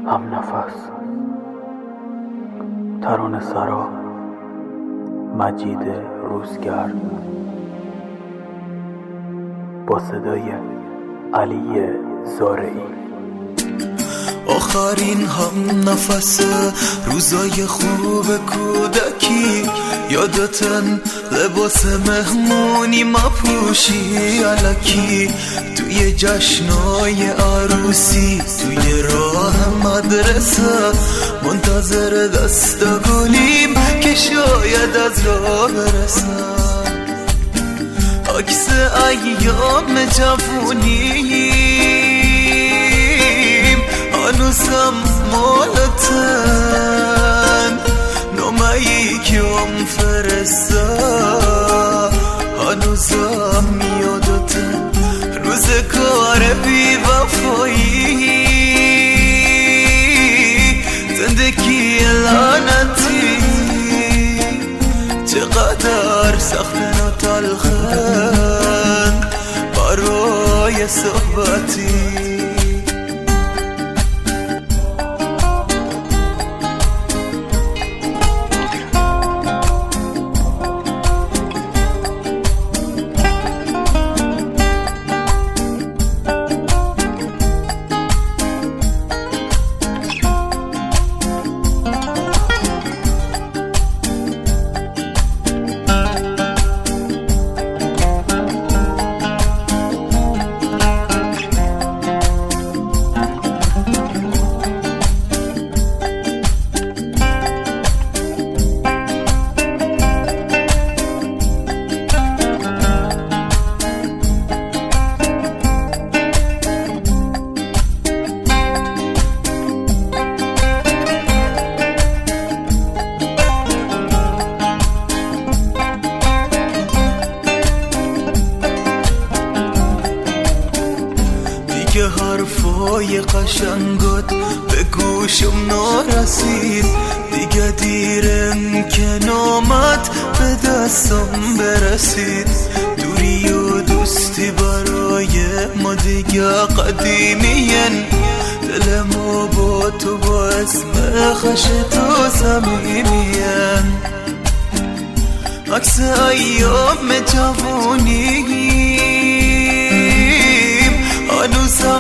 هم نفس ترانه سرا مجید روزگرد با صدای علی زارعی. آخرین هم نفس روزای خوب کودکی، یادتن لباس مهمونی ما پوشی الکی، توی جشنای عروسی، توی راه مدرسه منتظر دست گلیم که شاید از راه برسم. عکس ایام جوونیم هنوزم مالتن، نامه‌ای که ام فرستا هنوزم یادتن. روزگار بی وفایی، زندگی لعنتی، چقدر سختن و تلخن برای صحبتی. که حرفای قشنگات به گوشم نرسید، دیگه دیرم که نامت به دستم برسید. دوری و دوستی برای ما دیگه قدیمین، دلمو با تو با اسم خشت و صمیمین. عکس ایام جوونیم هنوزم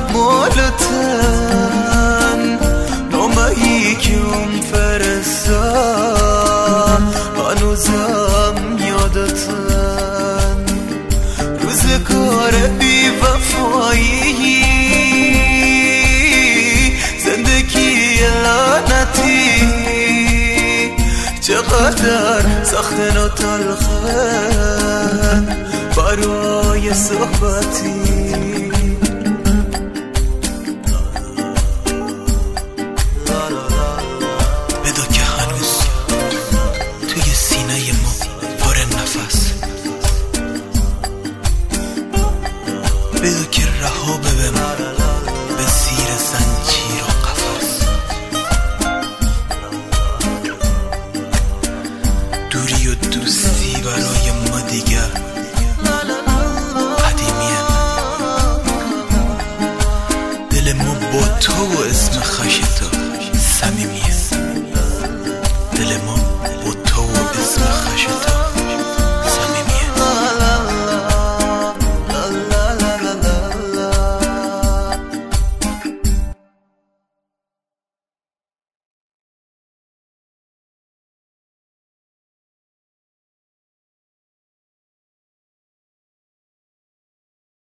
مالتن، نامه‌ای که ام فرستا هنوزم یادتن. روزگار بی وفایی، زندگی لعنتی، چقدر سختن و تلخن برای صحبتی. بدو که هنوز توی سینه ما پر نفس، بدو که رها ببم به زیر زنجیر و قفس. دوری و دوستی برای ما دیگه قدیمیه، دل ما با تو و اسم خشتا